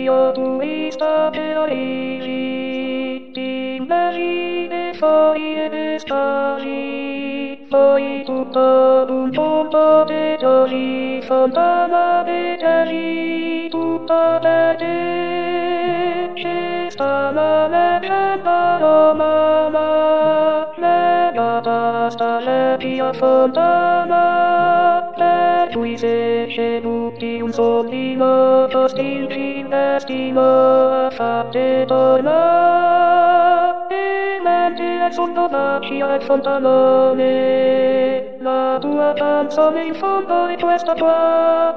Dio turista per origini, immagine foglie e stagi, poi tutto d'un punto di giorni, fontana di cieli, tutta per te, ci sta la leggenda romana, legata sta vecchia fontana, per cui se sceduti un soldino, costinci in destino, a fate tornare, e mentre sotto nascia il fontanone, la tua canzone in fondo è questa tua,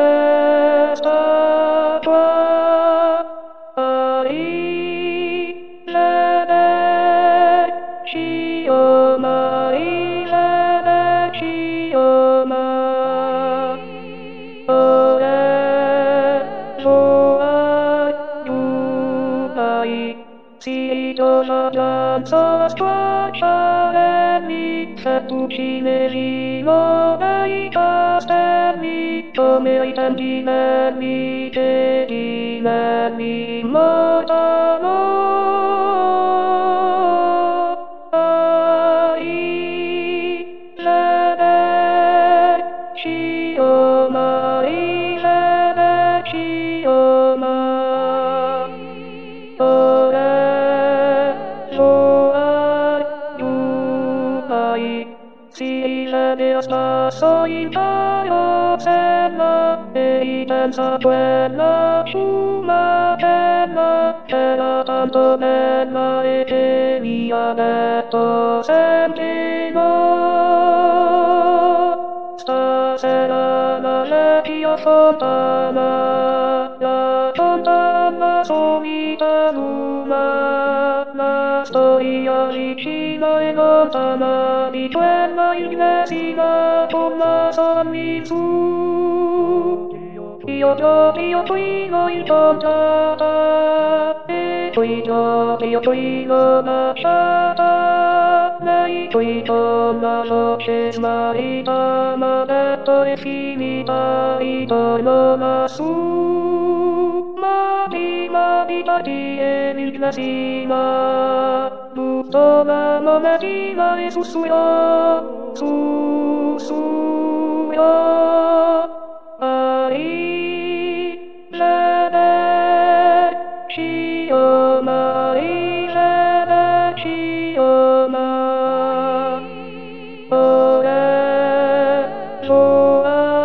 si torna danza squarciarelli, fettucci nerino dai castelli, come i tempi belli che di belli mortano. Si vede spasso in carrozzella e pensa quella ciumatella era tanto bella e che mi ha detto sempre no. Stasera la vecchia fontana, la fontana solita luna, la storia vicina e lontana di quella inglesina con la sonni su. Io qui l'ho incontrata, e qui l'ho lasciata, lei qui con la voce smarrita m'ha detto è finita, ritorno lassù. Ma prima di partire l'inglesina buttò la monetina e sussurrò, arrivederci, oh ma arrivederci, oh ma volevo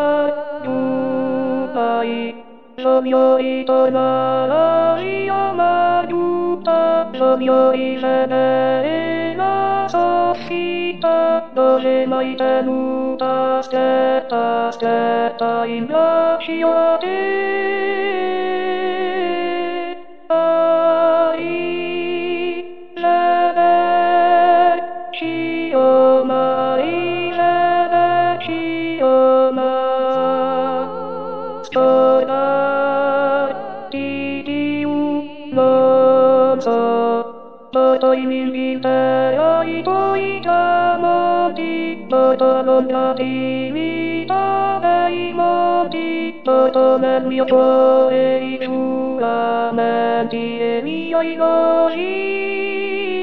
aiutai, voglio ritornare io m'aiuta, voglio rivedere la soffitta dove m'hai tenuta, aspetta, in braccio a te. Arrivederci, oh ma arrivederci, oh ma scordati di non so, porto in Inghilterra i tuoi tramonti, porto l'ombra timida dei monti, porto nel mio cuore i giuramenti e i miei elogi.